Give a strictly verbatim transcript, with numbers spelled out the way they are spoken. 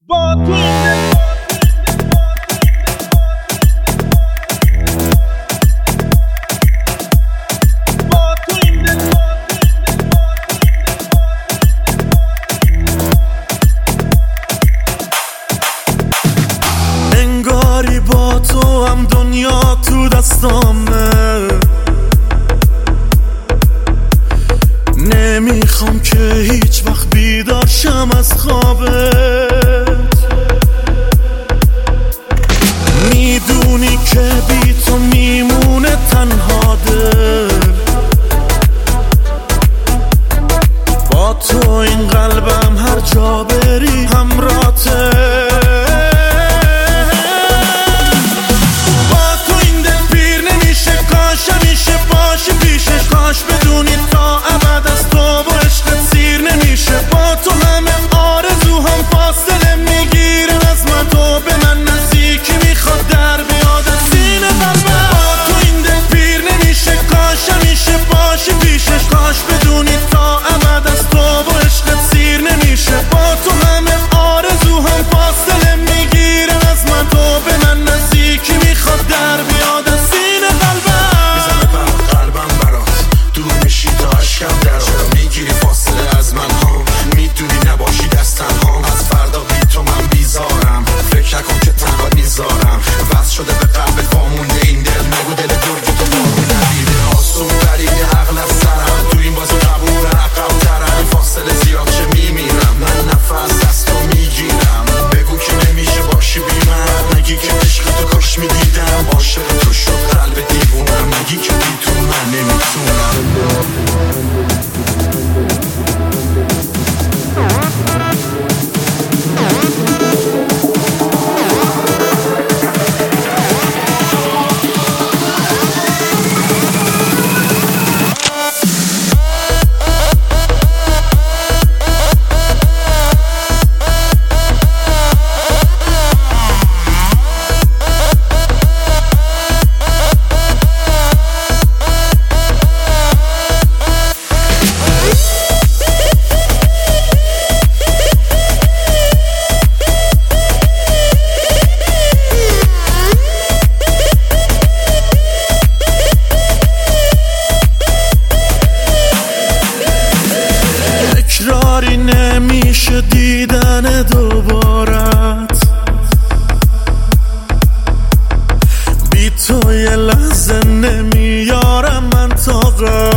با تو انگاری با تو هم دنیا تو دستامه، نمیخوام که هیچ وقت بیدار شم از خوابت. میدونی که بی تو میمونه تنها دل، با تو این قلبم هر جا بری همراته. با تو این دل پیر نمیشه، کاش همیشه باشی پیشش، کاش بدونی تا ابد از تو و عشقت سیر نمیشه. با تو همه آرزوهام فاصله میگیرن از من، تو به من نزدیکی میخواد در بیاد از سینه قلبم. با تو این دل پیر نمیشه، کاش همیشه باشی پیشش، کاش بدونی تا ابد از تو و عشقت سیر نمیشه. با تو همه آرزوهام فاصله میگیرن از من، تو به من نزدیکی میخواد در بیاد از سینه قلبم. میزنه برات قلبم برات، دور میشی تا عشقم درات، میگیری فاصله از من ها، میدونی نباشی دست تنها. از فردا بی تو من بیزارم، فکر نکن که تنها میذارم. وصل شده به قلبت وامونده این دل، نگو دل درگی تو بارو نبیده. آسون بریده عقل از سرم، تو این بازی قبول عقب ترم. فاصله زیاد چه میمیرم، من نفس دست رو میگیرم. بگو که نمیشه باشی بی من، نگی که عشق تو کاش میدیدم. عاشق تو شد قلب دیوونم، نگی که بی تو من نمیتونم. تکراری نمیشه دیدن دوبارت، بی تو یه لحظه نمیارم من طاقت.